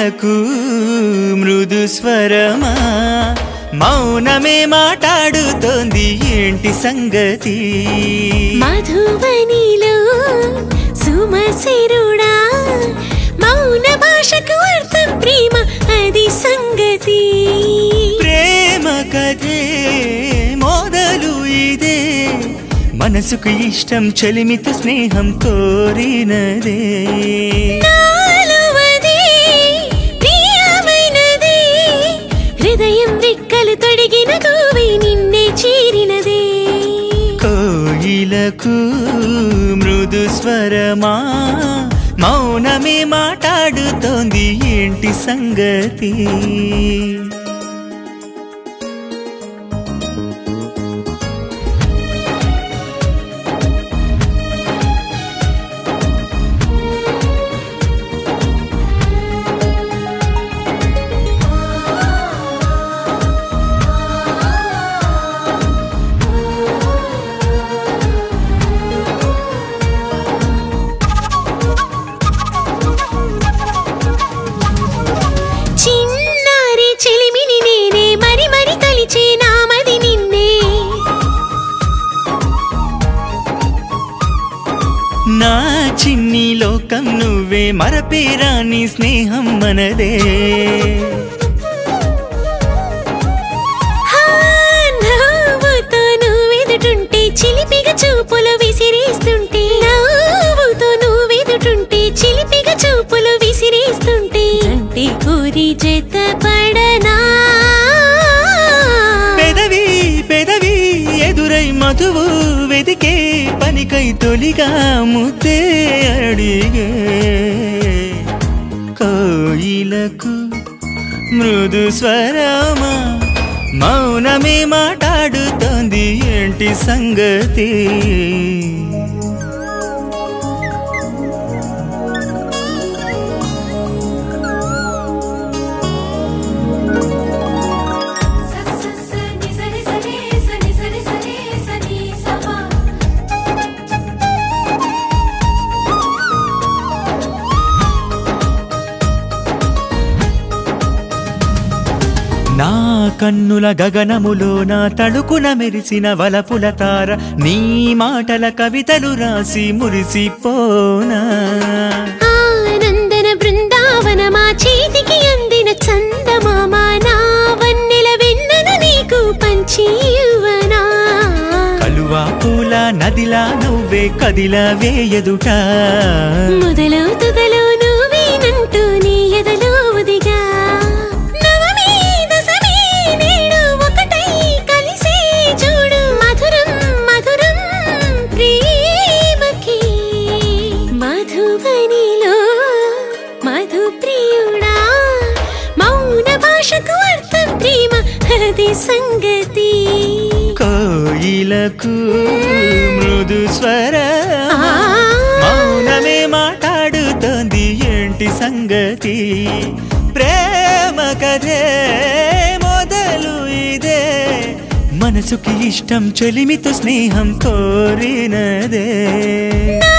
కోయిలకు మృదు స్వరమా మౌనమే మాట్లాడుతోంది ఏంటి సంగతి మధువనిలో సుమసిరుడా మౌన భాషకు అర్థం ప్రేమ అది సంగతి ప్రేమ కథే మొదలు ఇదే మనసుకు ఇష్టం చెలిమితో స్నేహం కోరినదే హృదయం రెక్కలు తొడిగిన గోవై నిన్నే చేరినదే కోయిలకు మృదు స్వరమా మౌనమే మాట్లాడుతోంది ఏంటి సంగతి నా చిన్ని లోకం నువ్వే మరపేరాని స్నేహం మనదే నవ్వుతో నువ్వెదుటుంటే చిలిపిగా చూపులు విసిరేస్తుంటే నవ్వుతో నువ్వెదుటుంటే చిలిపిగా చూపులు విసిరేస్తుంటే అంటే కోరి జత పడనా పెదవి పెదవి ఎదురై మధువు వెదికే పనికై తొలిగా ముద్దే అడిగే కోయిలకు మృదు స్వరమా మౌనమే మాట్లాడుతోంది ఏంటి సంగతి నా కన్నుల గగనములో నా తడుకున మెరిసిన వలపుల తార నీ మాటల కవితలు రాసి మురిసిపోనా ఆనందన బృందావన మా చేతికి అందిన చందమామ నా వన్నెల వెన్నెల నీకు పంచి ఇవ్వనా కలువా పూల నదిలా నువ్వే కదిలా వేయదుట మొదలు తుదలు నువ్వేనంటూ నీ ఎదలో ఉదిగా సంగతి కోయిలకు మృదు స్వర మౌనమే మాట్లాడుతోంది ఏంటి సంగతి ప్రేమ కథే మొదలు ఇదే మనసుకి ఇష్టం చెలిమితో స్నేహం కోరినదే